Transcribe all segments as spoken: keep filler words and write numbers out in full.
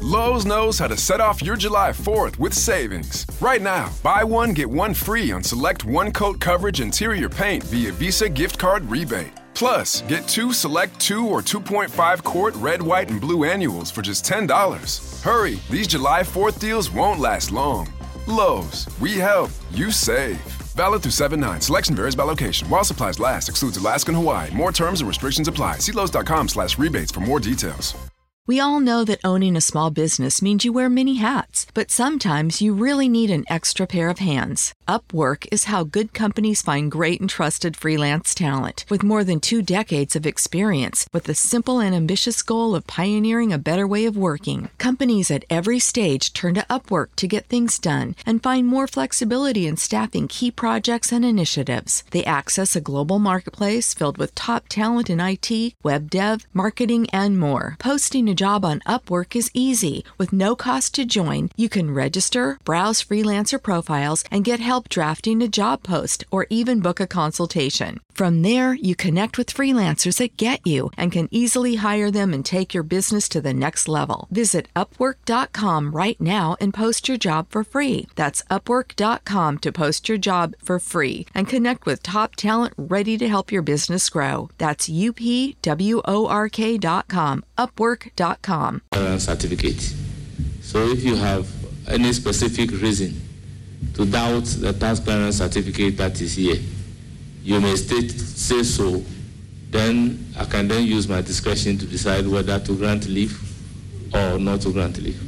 Lowe's knows how to set off your July fourth with savings. Right now, buy one, get one free on select one-coat coverage interior paint via Visa gift card rebate. Plus, get two select two or two point five quart red, white, and blue annuals for just ten dollars. Hurry, these July fourth deals won't last long. Lowe's, we help, you save. Valid through seven nine. Selection varies by location. While supplies last, excludes Alaska and Hawaii. More terms and restrictions apply. See Lowe's.com slash rebates for more details. We all know that owning a small business means you wear many hats, but sometimes you really need an extra pair of hands. Upwork is how good companies find great and trusted freelance talent. With more than two decades of experience, with the simple and ambitious goal of pioneering a better way of working, companies at every stage turn to Upwork to get things done and find more flexibility in staffing key projects and initiatives. They access a global marketplace filled with top talent in I T, web dev, marketing, and more. Posting a job on Upwork is easy. With no cost to join, you can register, browse freelancer profiles, and get help drafting a job post or even book a consultation. From there, you connect with freelancers that get you and can easily hire them and take your business to the next level. Visit upwork dot com right now and post your job for free. That's upwork dot com to post your job for free and connect with top talent ready to help your business grow. That's U P W O R K dot com, upwork dot com. Certificate. So if you have any specific reason to doubt the tax clearance certificate that is here, you may state say so. Then I can then use my discretion to decide whether to grant leave or not to grant leave.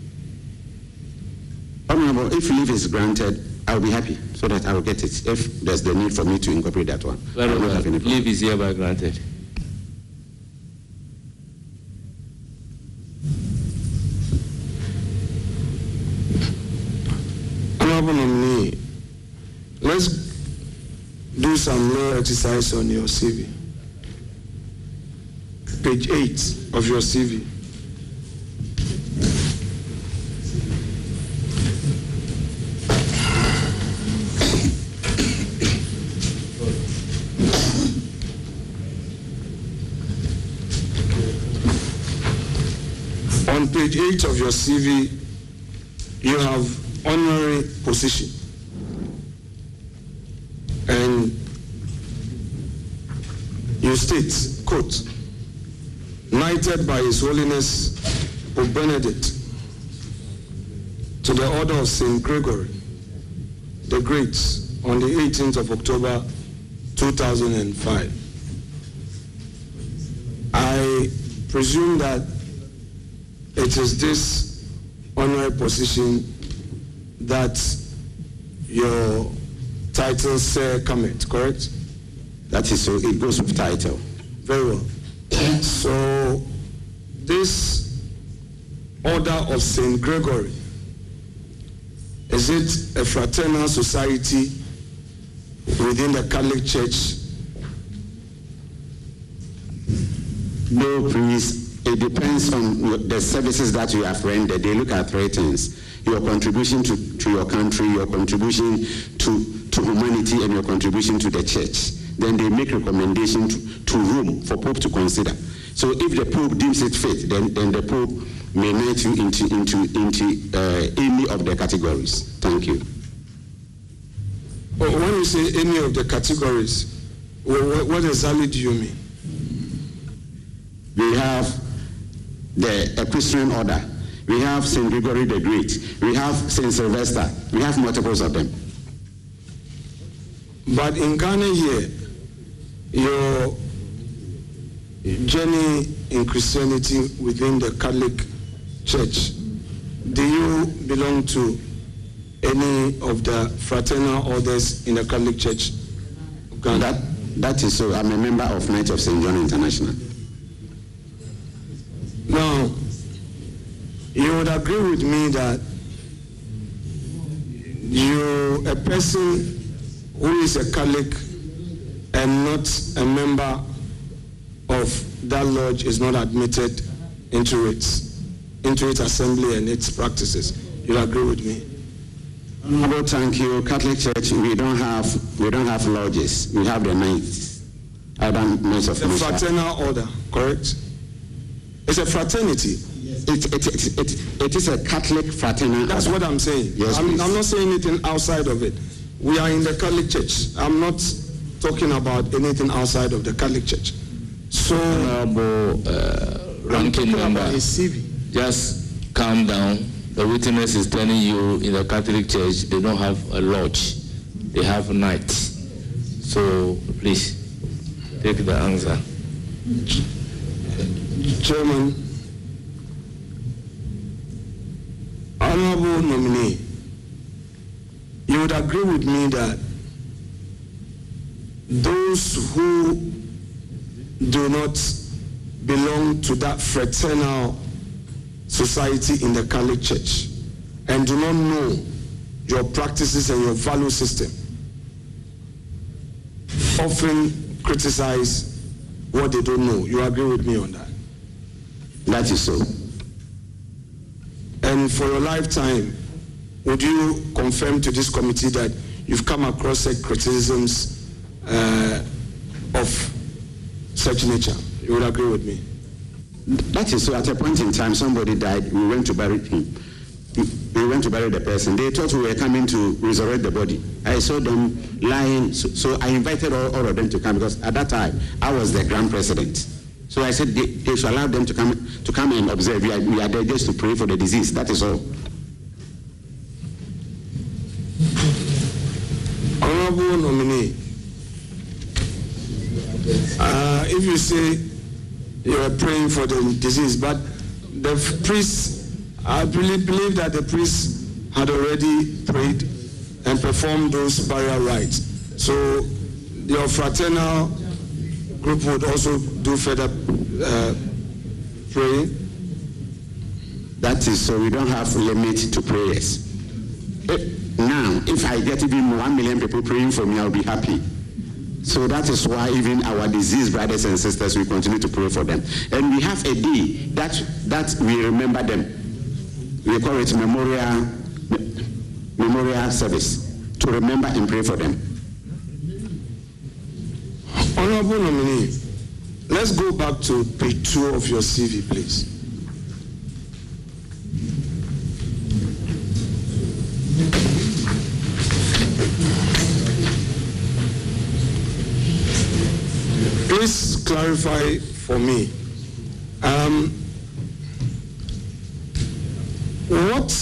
Honorable, if leave is granted, I'll be happy so that I'll get it. If there's the need for me to incorporate that one, Very well. Leave is hereby granted. Nominee, let's do some law exercise on your C V. Page eight of your C V. On page eight of your C V, you have honorary position, and you state, quote, knighted by His Holiness Pope Benedict to the order of Saint Gregory the Great on the eighteenth of October two thousand five. I presume that it is this honorary position that your title, Sir Comet, correct? That is so. It goes with title. Very well. So this order of Saint Gregory, is it a fraternal society within the Catholic Church? No, please. It depends on the services that you have rendered. They look at three things: your contribution to, to your country, your contribution to, to humanity, and your contribution to the church. Then they make recommendation to, to Rome for Pope to consider. So if the Pope deems it fit, then, then the Pope may knight you into, into, into uh, any of the categories. Thank you. Well, when you say any of the categories, what, what exactly do you mean? We have the Equestrian Order. We have Saint Gregory the Great. We have Saint Sylvester. We have multiples of them. But in Ghana here, your journey in Christianity within the Catholic Church, do you belong to any of the fraternal orders in the Catholic Church of Ghana? That, that is so. I'm a member of Knights of Saint John International. Now, you would agree with me that you, a person who is a Catholic and not a member of that lodge, is not admitted into its into its assembly and its practices. You agree with me? Honorable, thank you. Catholic Church, we don't have we don't have lodges. We have the Knights. I don't Knights of the fraternal order, correct? It's a fraternity. It, it, it, it, it is a Catholic fraternal. That's what I'm saying. Yes, I'm, I'm not saying anything outside of it. We are in the Catholic Church. I'm not talking about anything outside of the Catholic Church. So, Honorable uh, ranking member, a C V. Just calm down. The witness is telling you in the Catholic Church they don't have a lodge, they have night. So please take the answer. Chairman, honorable nominee, you would agree with me that those who do not belong to that fraternal society in the Catholic Church and do not know your practices and your value system often criticize what they don't know. You agree with me on that? That is so. And for your lifetime, would you confirm to this committee that you've come across such criticisms uh, of such nature? You would agree with me? That is so. At a point in time, somebody died. We went to bury him. We went to bury the person. They thought we were coming to resurrect the body. I saw them lying, so, so I invited all, all of them to come because at that time I was the grand president. So I said they, they should allow them to come to come and observe. We are, we are there just to pray for the disease. That is all. Honorable nominee, uh, if you say you are praying for the disease, but the priest, I believe, believe that the priest had already prayed and performed those burial rites. So your fraternal group would also do further uh, praying. That is so. We don't have limit to prayers. If, now, if I get even one million people praying for me, I'll be happy. So that is why even our deceased brothers and sisters, we continue to pray for them. And we have a day that, that we remember them. We call it memorial, memorial service, to remember and pray for them. Honorable nominee, let's go back to page two of your C V, please. Please clarify for me, um, what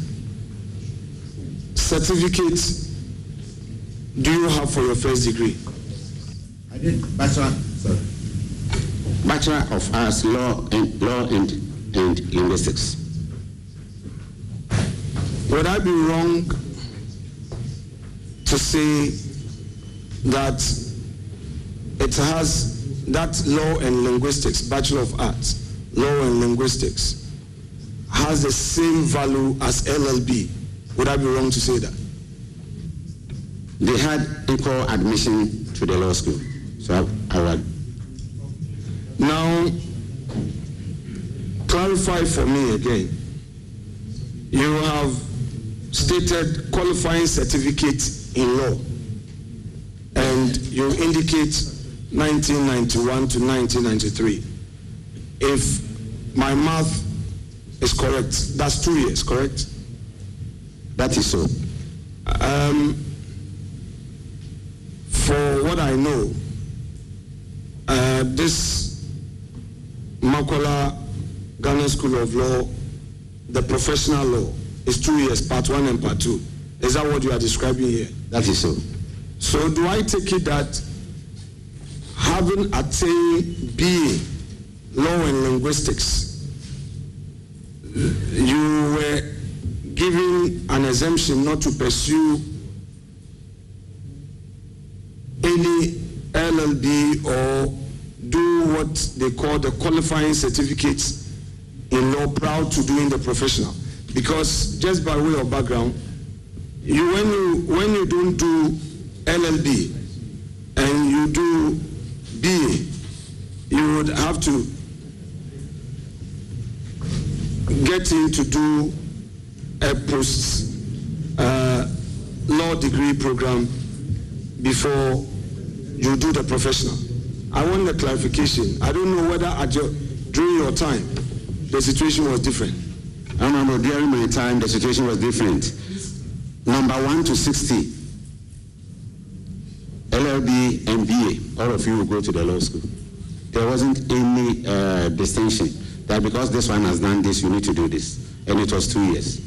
certificate do you have for your first degree? I did bachelor, sorry. Bachelor of Arts, Law and Law and, and Linguistics. Would I be wrong to say that it has that Law and Linguistics, Bachelor of Arts, Law and Linguistics, has the same value as L L B? Would I be wrong to say that? They had equal admission to the law school. So I, I would. Now, clarify for me again. You have stated qualifying certificate in law, and you indicate nineteen ninety-one to nineteen ninety-three. If my math is correct, that's two years, correct? That is so. Um, for what I know, uh, this Makola Ghana School of Law, the professional law, is two years, part one and part two. Is that what you are describing here? That is so. So do I take it that having attained B A, Law and Linguistics, you were given an exemption not to pursue any L L B or do what they call the qualifying certificates in law prior to doing the professional? Because just by way of background, you when you when you don't do L L B and you do B A, you would have to get in to do a post uh, law degree program before you do the professional. I want the clarification. I don't know whether at your, during your time the situation was different? Honorable, during my time, the situation was different. Number one to sixty, L L B and B A, all of you will go to the law school. There wasn't any uh, distinction that because this one has done this, you need to do this. And it was two years.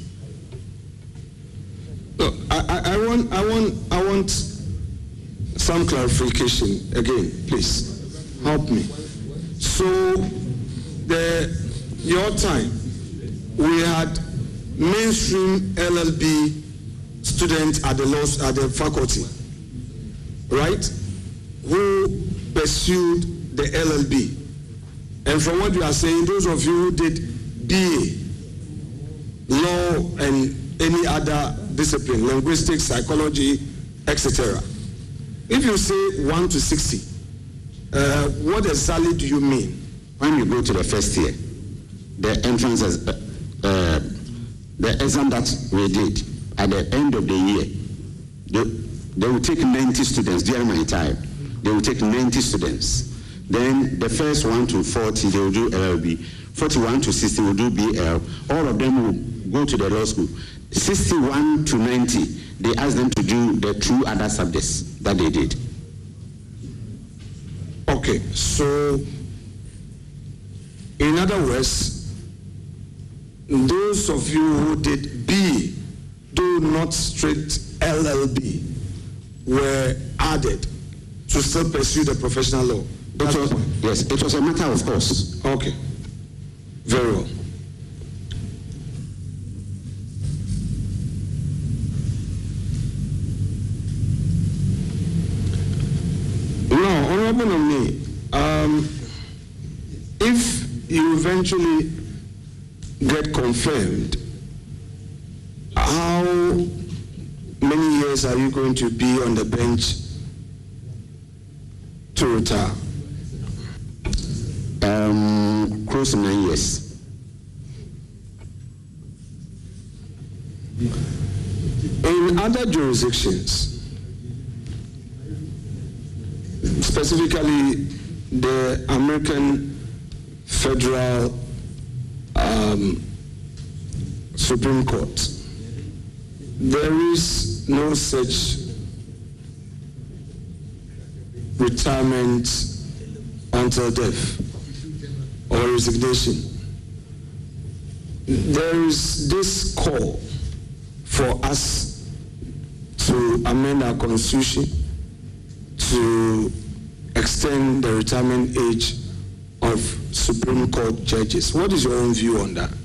Look, I, I, I want, I want, I want some clarification again, please. Help me. So, the your time, we had mainstream L L B students at the law at the faculty, right? Who pursued the L L B, and from what you are saying, those of you who did B A, law, and any other discipline, linguistics, psychology, et cetera. If you say one to sixty, uh, what exactly do you mean? When you go to the first year, the entrance is, uh, uh, the exam that we did at the end of the year, they, they will take ninety students during my time. They will take ninety students. Then the first one to forty, they will do L L B. forty-one to sixty will do B L. All of them will go to the law school. sixty-one to ninety, they ask them to do the two other subjects that they did. Okay, so in other words, those of you who did B, do not straight L L B, were added to still pursue the professional law. It was, yes, it was a matter of course. Okay, very well. Now, Honorable Nominee, um, if you eventually get confirmed, how many years are you going to be on the bench to retire? Um, close to nine years. In other jurisdictions, specifically the American Federal um, Supreme Court, there is no such retirement until death or resignation. There is this call for us to amend our constitution to extend the retirement age of Supreme Court judges. What is your own view on that?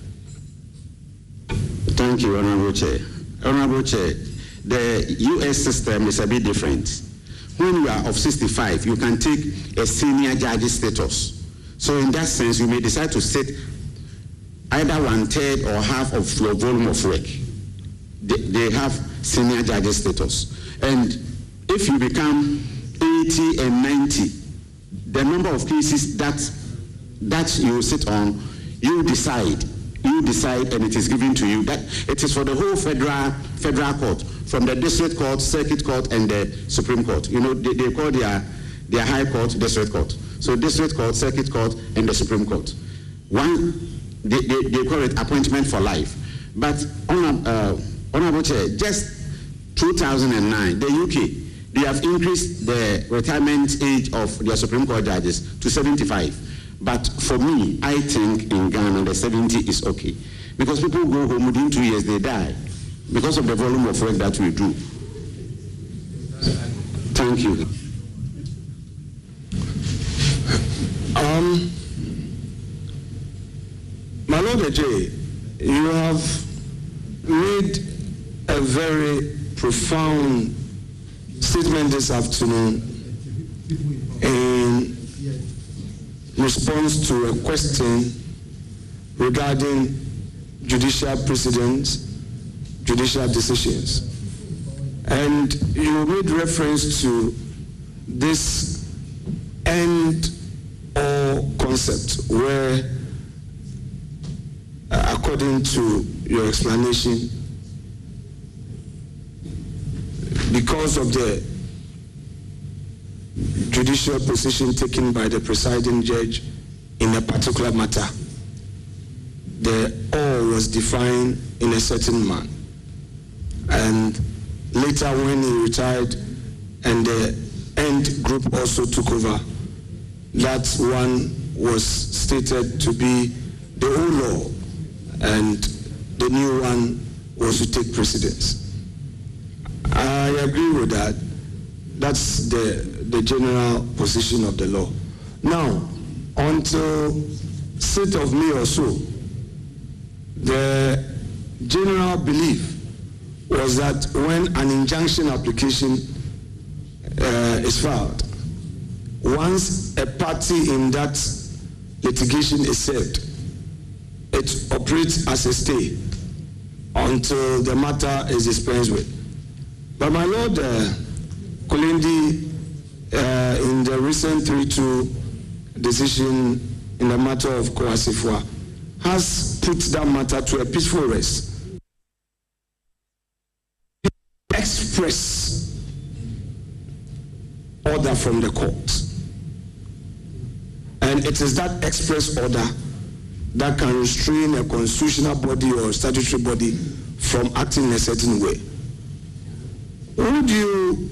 Thank you, Honorable Chair. Honorable Chair, the U S system is a bit different. When you are of sixty-five, you can take a senior judge status. So in that sense, you may decide to sit either one-third or half of your volume of work. They, they have senior judge status. And if you become eighty and ninety, the number of cases that that you sit on, you decide. You decide, and it is given to you. That it is for the whole federal federal court, from the district court, circuit court, and the Supreme Court. You know, they, they call their their high court district court. So district court, circuit court, and the Supreme Court. One, they, they, they call it appointment for life. But on uh, Honorable Chair, just two thousand nine, the U K, they have increased the retirement age of their Supreme Court judges to seventy-five. But for me, I think in Ghana, the seventy is okay. Because people go home within two years, they die. Because of the volume of work that we do. Thank you. Um, my Lord Ajay, you have made a very profound statement this afternoon in response to a question regarding judicial precedents, judicial decisions. And you made reference to this end or concept where, uh, according to your explanation, because of the judicial position taken by the presiding judge in a particular matter, the all was defined in a certain man. And later when he retired and the end group also took over, that one was stated to be the old law, and the new one was to take precedence. I agree with that. That's the, the general position of the law. Now, until sixth of May or so, the general belief was that when an injunction application uh, is filed, once a party in that litigation is served, it operates as a stay until the matter is dispensed with. But my Lord uh, Kolindi, uh, in the recent three two decision in the matter of Kwasifwa, has put that matter to a peaceful rest. Express order from the court. And it is that express order that can restrain a constitutional body or statutory body from acting in a certain way. Would you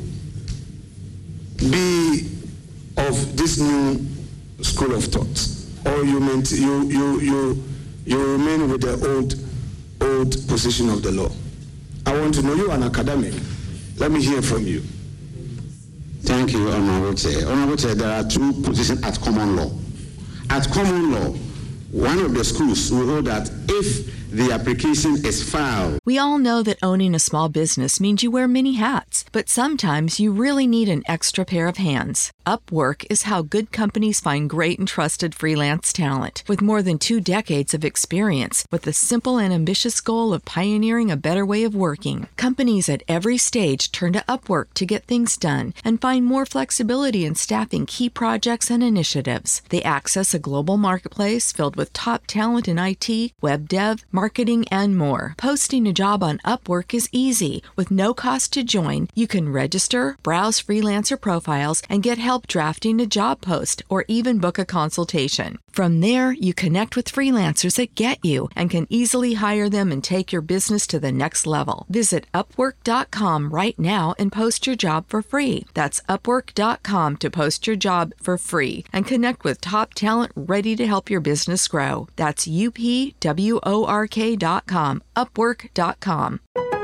be of this new school of thought, or you meant you you you you remain with the old old position of the law? I want to know, you are an academic. Let me hear from you. Thank you, Honorable Chair. Honorable Chair, there are two positions at common law. At common law, one of the schools will hold that if the application is filed. We all know that owning a small business means you wear many hats, but sometimes you really need an extra pair of hands. Upwork is how good companies find great and trusted freelance talent. With more than two decades of experience, with the simple and ambitious goal of pioneering a better way of working, companies at every stage turn to Upwork to get things done and find more flexibility in staffing key projects and initiatives. They access a global marketplace filled with top talent in I T, web dev, marketing, and more. Posting a job on Upwork is easy. With no cost to join, you can register, browse freelancer profiles, and get help drafting a job post or even book a consultation. From there, you connect with freelancers that get you and can easily hire them and take your business to the next level. Visit upwork dot com right now and post your job for free. That's upwork dot com to post your job for free and connect with top talent ready to help your business grow. That's U P W O R K dot com, upwork dot com.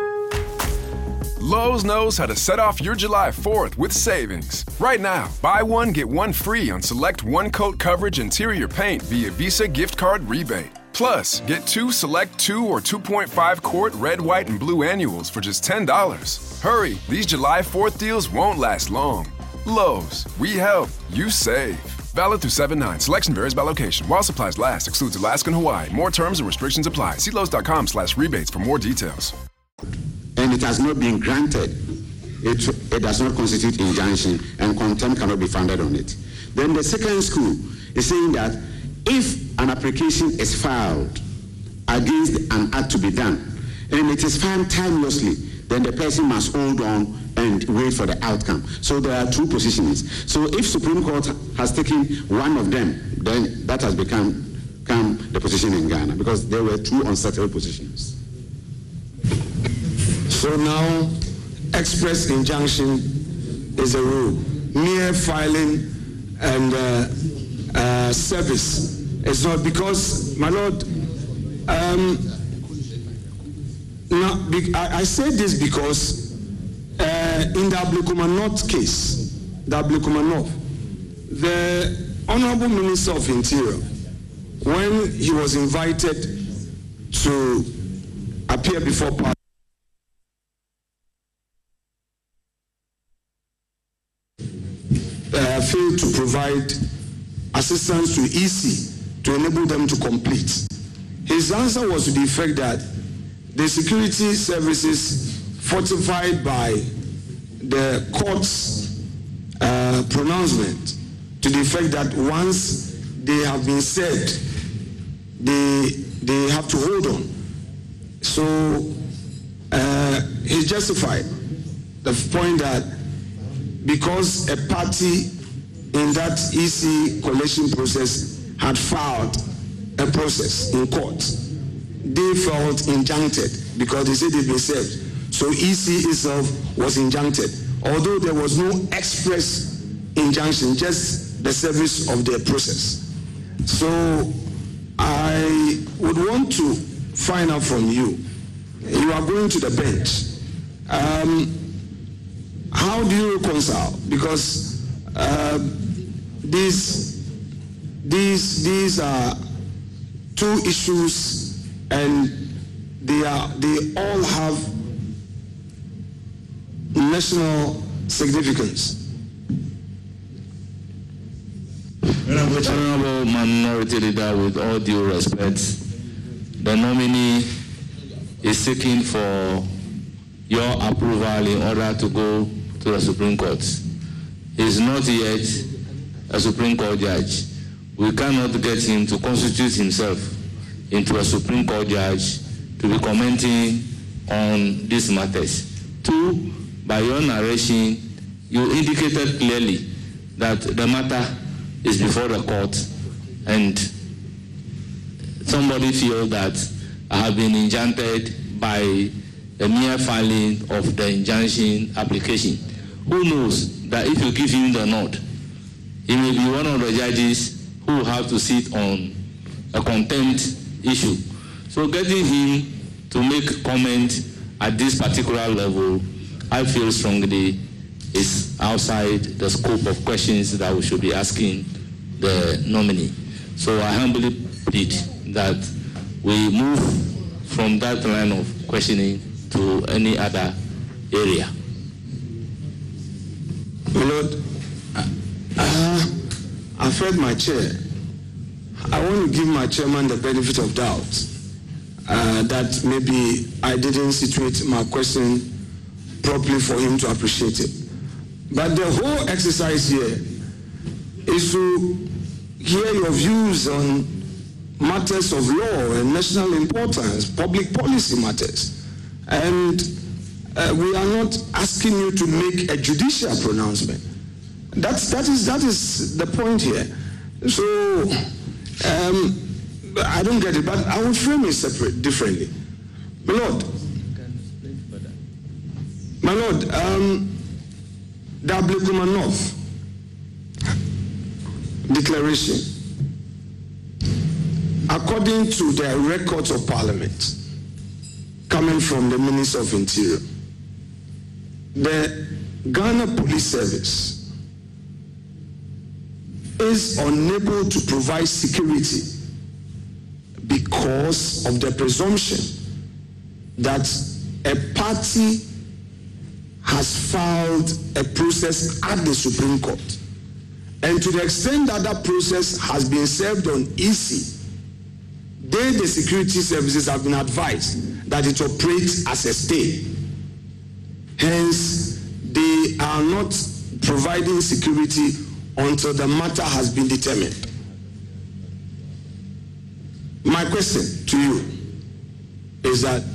Lowe's knows how to set off your July fourth with savings. Right now, buy one, get one free on select one-coat coverage interior paint via Visa gift card rebate. Plus, get two select two or two point five quart red, white, and blue annuals for just ten dollars. Hurry, these July fourth deals won't last long. Lowe's, we help, you save. Valid through seven nine. Selection varies by location. While supplies last, excludes Alaska and Hawaii. More terms and restrictions apply. See Lowe's dot com slash rebates for more details. And it has not been granted. It, it does not constitute injunction, and contempt cannot be founded on it. Then the second school is saying that if an application is filed against an act to be done, and it is filed timelessly, then the person must hold on and wait for the outcome. So there are two positions. So if Supreme Court has taken one of them, then that has become, become the position in Ghana, because there were two unsettled positions. So now, express injunction is a rule. Mere filing and uh, uh, service is not, because, my Lord, um, now, I, I say this because uh, in the Ablekumanot case, the Ablekumanot, the Honorable Minister of Interior, when he was invited to appear before Parliament, Uh, failed to provide assistance to E C to enable them to complete. His answer was to the effect that the security services, fortified by the court's uh, pronouncement, to the effect that once they have been served, they they have to hold on. So uh, he justified the point that because a party in that E C collation process had filed a process in court, they felt injuncted because they said they've been served. So E C itself was injuncted, although there was no express injunction, just the service of the process. So I would want to find out from you, you are going to the bench. Um, how do you reconcile? Because uh, these, these, these are two issues, and they are they all have national significance. Honorable Minority Leader, with all due respect, the nominee is seeking for your approval in order to go to the Supreme Court. He is not yet a Supreme Court judge. We cannot get him to constitute himself into a Supreme Court judge to be commenting on these matters. Two, by your narration, you indicated clearly that the matter is before the court, and somebody feels that I have been injuncted by the mere filing of the injunction application. Who knows that if you give him the nod, he may be one of the judges who will have to sit on a contempt issue. So getting him to make comment at this particular level, I feel strongly is outside the scope of questions that we should be asking the nominee. So I humbly plead that we move from that line of questioning to any other area. My Lord, uh, I've heard my chair. I want to give my chairman the benefit of doubt uh, that maybe I didn't situate my question properly for him to appreciate it. But the whole exercise here is to hear your views on matters of law and national importance, public policy matters. And uh, we are not asking you to make a judicial pronouncement. That's, that, is, that is the point here. So um, I don't get it, but I will frame it separate, differently. My Lord, my Lord, um, the Ablekuma North Declaration, according to the records of Parliament coming from the Minister of Interior, the Ghana Police Service is unable to provide security because of the presumption that a party has filed a process at the Supreme Court. And to the extent that that process has been served on E C, they, the security services, have been advised that it operates as a stay. Hence, they are not providing security until the matter has been determined. My question to you is that,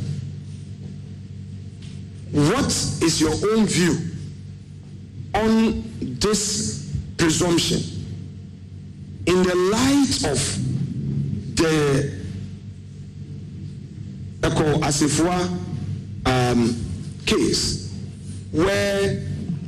what is your own view on this presumption in the light of the Eko Asifua um, case, where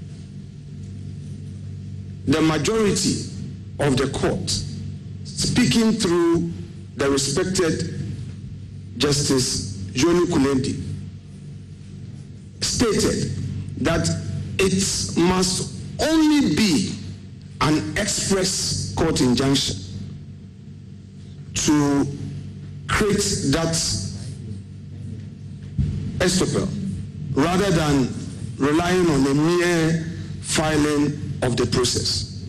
the majority of the court, speaking through the respected Justice Joni Kulendi, stated that it must only be an express court injunction to create that estoppel, rather than relying on the mere filing of the process.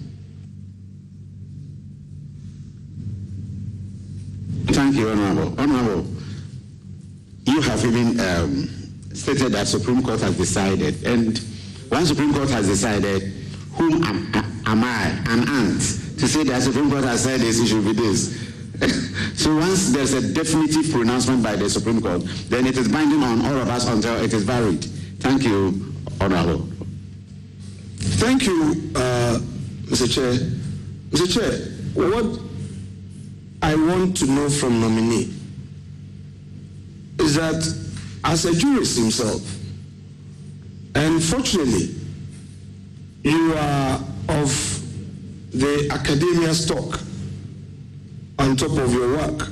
Thank you, Honorable. Honorable, you have even um, stated that Supreme Court has decided, and once Supreme Court has decided, whom am, am I, an ant, to say that Supreme Court has said this, it should be this. So once there's a definitive pronouncement by the Supreme Court, then it is binding on all of us until it is varied. Thank you, Honorable. Thank you, uh, Mister Chair. Mister Chair, what I want to know from nominee is that as a jurist himself, and fortunately, you are of the academia stock on top of your work.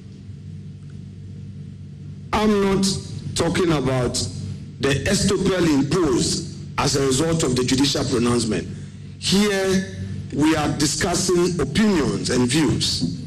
I'm not talking about the estoppel imposed as a result of the judicial pronouncement. Here, we are discussing opinions and views.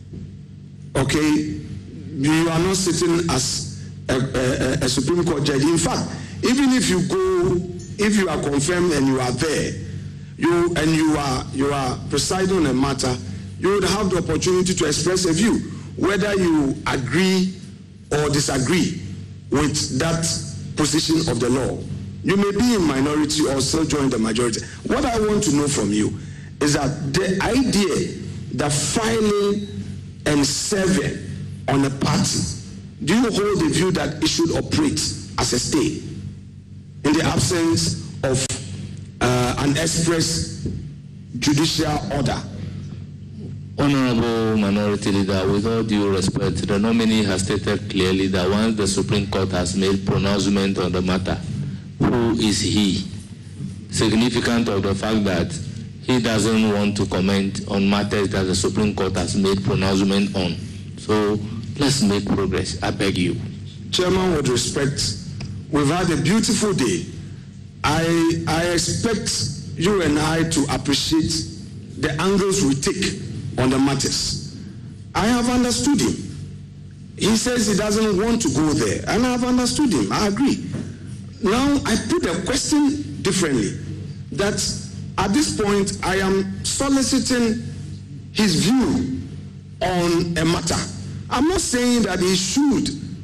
Okay? You are not sitting as a, a, a Supreme Court judge. In fact, even if you go, if you are confirmed and you are there, you and you are you are presiding on a matter, you would have the opportunity to express a view, whether you agree or disagree with that position of the law. You may be in minority or still join the majority. What I want to know from you is that the idea that filing and serving on a party, do you hold the view that it should operate as a stay in the absence of uh, an express judicial order? Honorable Minority Leader, with all due respect, the nominee has stated clearly that once the Supreme Court has made pronouncement on the matter, who is he? Significant of the fact that he doesn't want to comment on matters that the Supreme Court has made pronouncement on. So let's make progress, I beg you. Chairman, with respect, we've had a beautiful day. I, I expect you and I to appreciate the angles we take on the matters. I have understood him. He says he doesn't want to go there, and I have understood him. I agree. Now, I put the question differently, that at this point, I am soliciting his view on a matter. I'm not saying that he should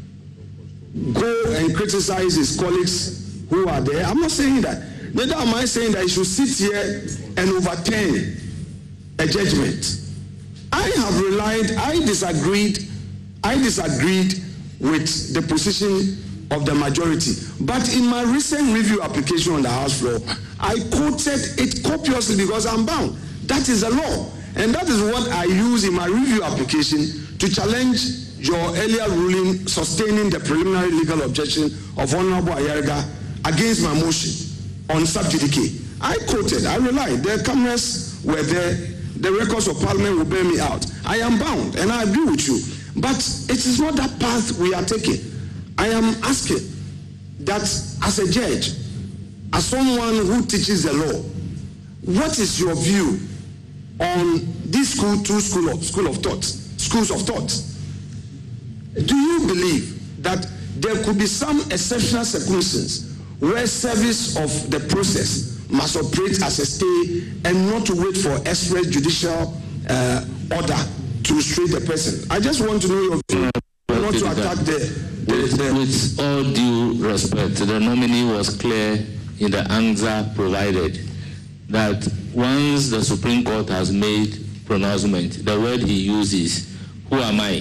go and criticize his colleagues who are there. I'm not saying that. Neither am I saying that he should sit here and overturn a judgment. I have relied, I disagreed, I disagreed with the position of the majority. But in my recent review application on the House floor, I quoted it copiously because I'm bound. That is the law. And that is what I use in my review application to challenge your earlier ruling sustaining the preliminary legal objection of Honorable Ayerga against my motion on sub judice. I quoted, I relied, the cameras were there, the records of Parliament will bear me out. I am bound, and I agree with you. But it is not that path we are taking. I am asking that as a judge, as someone who teaches the law, what is your view on these school, two school of, school of thought, schools of thought? Do you believe that there could be some exceptional circumstances where service of the process must operate as a stay and not to wait for express judicial uh, order to restrain the person? I just want to know your view, not to attack the, the, with, the... with all due respect, the nominee was clear in the answer provided that once the Supreme Court has made pronouncement, the word he uses, who am I?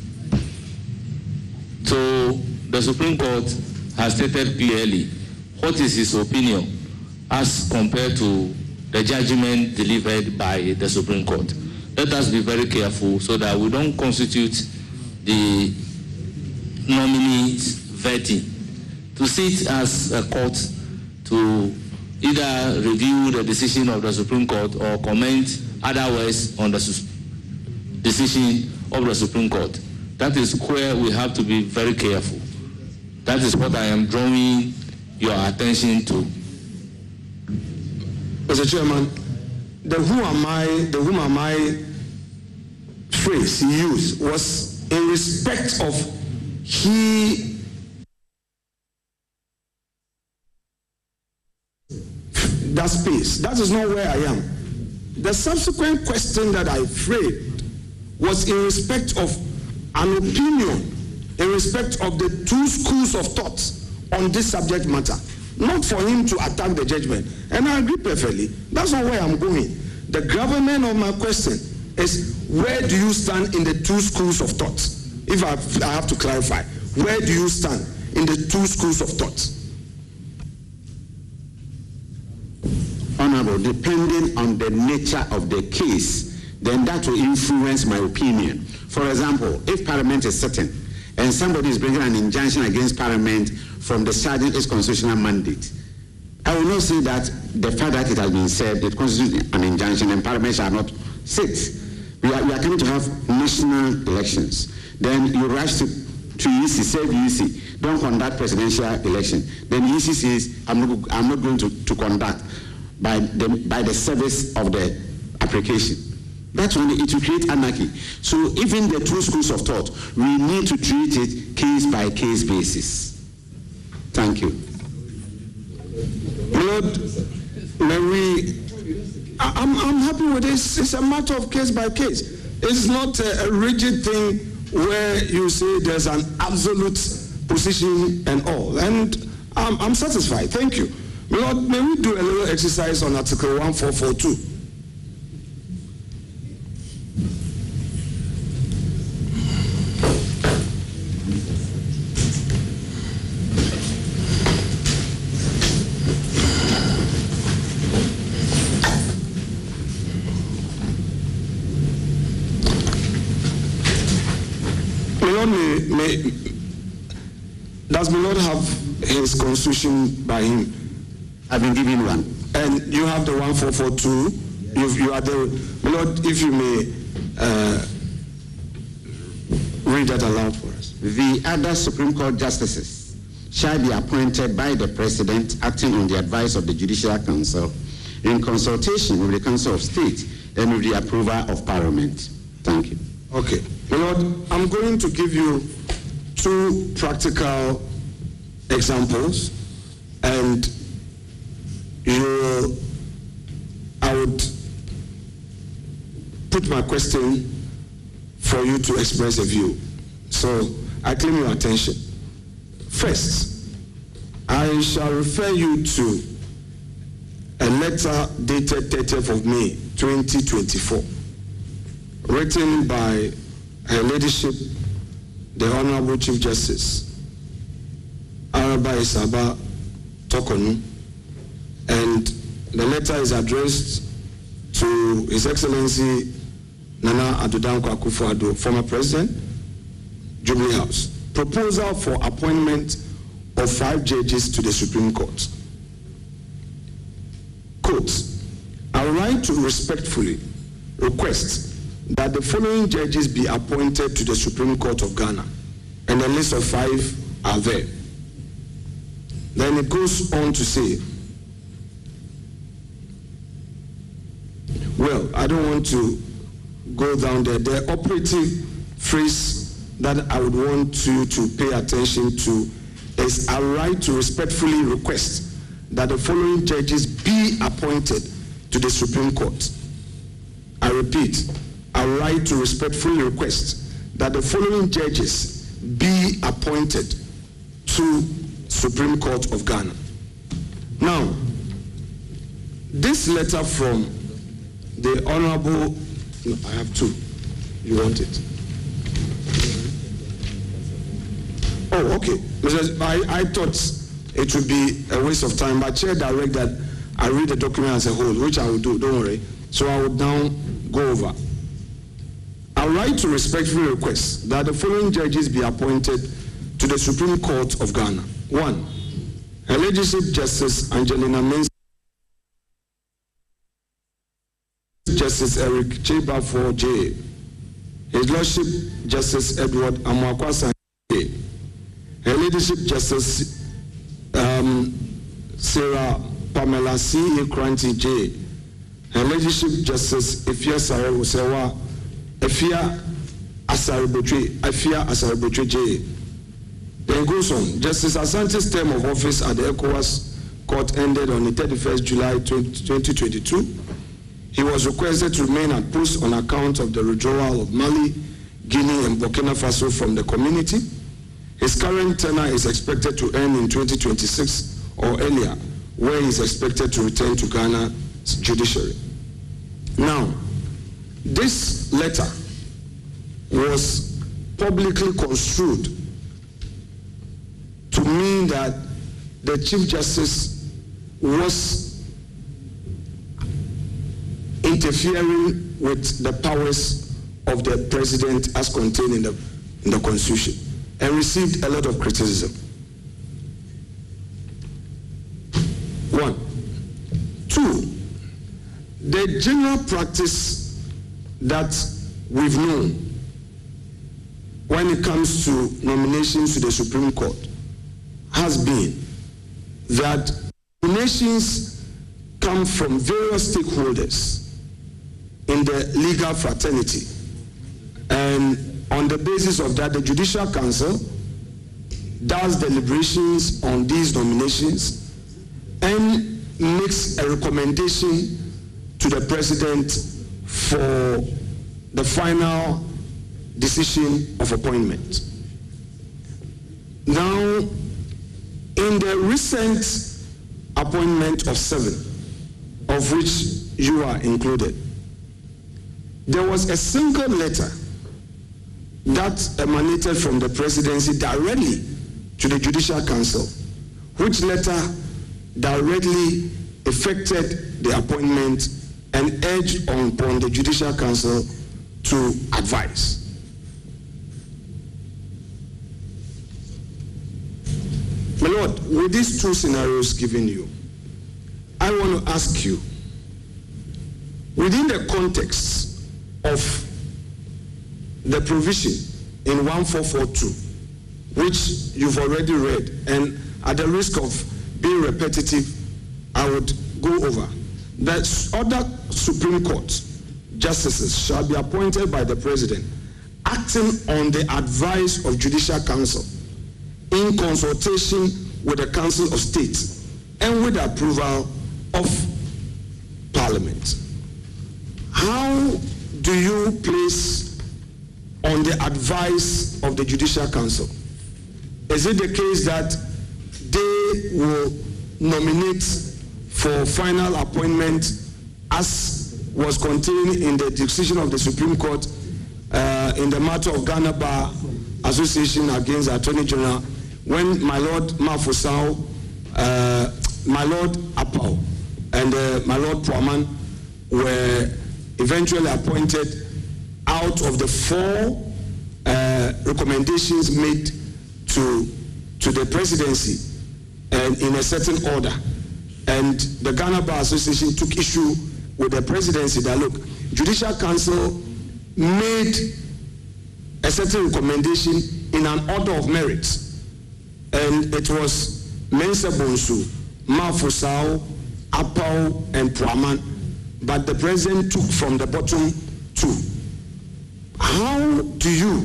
So the Supreme Court has stated clearly what is his opinion as compared to the judgment delivered by the Supreme Court. Let us be very careful so that we don't constitute the nominee's vetting to sit as a court to either review the decision of the Supreme Court or comment otherwise on the decision of the Supreme Court. That is where we have to be very careful. That is what I am drawing your attention to. Mister Chairman, the who am I, the whom am I phrase he used was in respect of he that space. That is not where I am. The subsequent question that I framed was in respect of an opinion, in respect of the two schools of thought on this subject matter, not for him to attack the judgment. And I agree perfectly. That's not where I'm going. The gravamen of my question is, where do you stand in the two schools of thought? If I, I have to clarify, where do you stand in the two schools of thought? Honorable, depending on the nature of the case, then that will influence my opinion. For example, if Parliament is sitting and somebody is bringing an injunction against Parliament from discharging its constitutional mandate, I will not say that the fact that it has been said it constitutes an injunction and Parliament shall not sit. We are, we are coming to have national elections. Then you rush to, to E C, say E C, don't conduct presidential election. Then E C says, I'm not, I'm not going to, to conduct by the, by the service of the application. That's when it will create anarchy. So even the two schools of thought, we need to treat it case by case basis. Thank you. Lord, may we, I'm, I'm happy with this. It's a matter of case by case. It's not a, a rigid thing where you say there's an absolute position and all. And I'm, I'm satisfied. Thank you. Lord, may we do a little exercise on Article one four four two. May, may, does my Lord have his constitution by him? I've been given one. And you have the one four four two. You've, you are the, my Lord, if you may uh, read that aloud for us. The other Supreme Court justices shall be appointed by the President acting on the advice of the Judicial Council in consultation with the Council of State and with the approval of Parliament. Thank you. Okay. My Lord, I'm going to give you two practical examples, and you, I would put my question for you to express a view. So I claim your attention. First, I shall refer you to a letter dated thirtieth of May twenty twenty-four. Written by Her Ladyship, the Honorable Chief Justice, Araba Isaba Tokonu, and the letter is addressed to His Excellency Nana Addo Dankwa Akufo-Addo, former President, Jubilee House. Proposal for appointment of five judges to the Supreme Court. Quote, I would like to respectfully request that the following judges be appointed to the Supreme Court of Ghana, and a list of five are there. Then it goes on to say, well, I don't want to go down there. The operative phrase that I would want you to pay attention to is, I would like to respectfully request that the following judges be appointed to the Supreme Court. I repeat, I would like to respectfully request that the following judges be appointed to Supreme Court of Ghana. Now, this letter from the Honorable, no, I have two. You want it? Oh, okay. I, I thought it would be a waste of time, but Chair direct that I read the document as a whole, which I will do, don't worry. So I will now go over. I would like to respectfully request that the following judges be appointed to the Supreme Court of Ghana. One, Her Ladyship Justice Angelina Mensah, Justice Eric Chebafo J. His Lordship Justice Edward Amoakwasa J. Her Ladyship Justice um, Sarah Pamela C. Kranti J. Her Ladyship Justice Ifya Sare Usewa Efia Asaribotwe, Efia Asaribotwe J. Then goes on. Justice Asante's term of office at the ECOWAS Court ended on the thirty-first of July twenty twenty-two. He was requested to remain at post on account of the withdrawal of Mali, Guinea, and Burkina Faso from the community. His current tenure is expected to end in twenty twenty-six or earlier, where he is expected to return to Ghana's judiciary. Now, this letter was publicly construed to mean that the Chief Justice was interfering with the powers of the President as contained in the, in the Constitution. and received a lot of criticism. One. Two, the general practice that we've known when it comes to nominations to the Supreme Court has been that nominations come from various stakeholders in the legal fraternity. And on the basis of that, the Judicial Council does deliberations on these nominations and makes a recommendation to the President for the final decision of appointment. Now, in the recent appointment of seven, of which you are included, there was a single letter that emanated from the Presidency directly to the Judicial Council, which letter directly effected the appointment and urged upon the Judicial Council to advise. My Lord, with these two scenarios given you, I want to ask you, within the context of the provision in one four four two, which you've already read, and at the risk of being repetitive, I would go over, that other Supreme Court justices shall be appointed by the President, acting on the advice of Judicial Council, in consultation with the Council of State, and with the approval of Parliament. How do you place on the advice of the Judicial Council? Is it the case that they will nominate for final appointment as was contained in the decision of the Supreme Court uh, in the matter of Ghana Bar Association against the Attorney General, when my Lord Mafusao, uh, my Lord Apau, and uh, my Lord Praman were eventually appointed out of the four uh, recommendations made to, to the Presidency and in a certain order. And the Ghana Bar Association took issue with the Presidency that, look, Judicial Council made a certain recommendation in an order of merit. And it was Mensah Bonsu, Mafusao, Apau, and Praman. But the President took from the bottom two. How do you?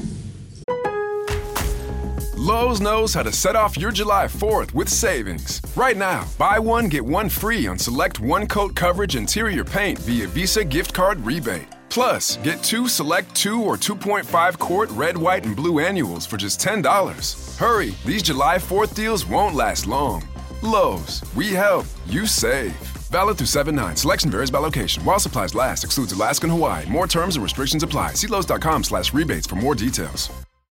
Lowe's knows how to set off your July fourth with savings. Right now, buy one, get one free on select one-coat coverage interior paint via Visa gift card rebate. Plus, get two select two or two point five quart red, white, and blue annuals for just ten dollars. Hurry, these July fourth deals won't last long. Lowe's, we help, you save. Valid through seven nine. Selection varies by location. While supplies last, excludes Alaska and Hawaii. More terms and restrictions apply. See Lowe's dot com slash rebates for more details.